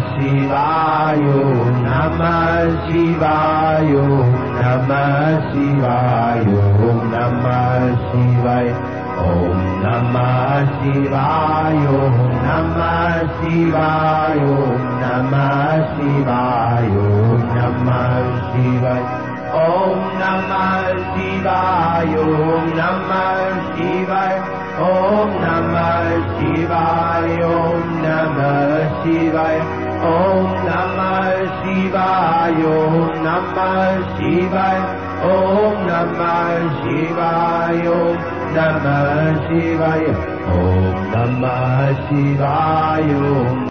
Shivaya, Om Namah Shivaya, Om Namah Shivaya, Om Namah Shivaya, Om Namah Shivaya, Om Namah Shivaya, Om Namah Shivaya, Om Namah Shivaya, Om Namah Shivaya, Om Namah Shivaya, Om Namah Shivaya, Om Namah Shivaya, Om Namah Shivaya, Om Namah Shivaya, Om Namah Shivaya, Om Namah Shivaya, Om Namah Shivaya.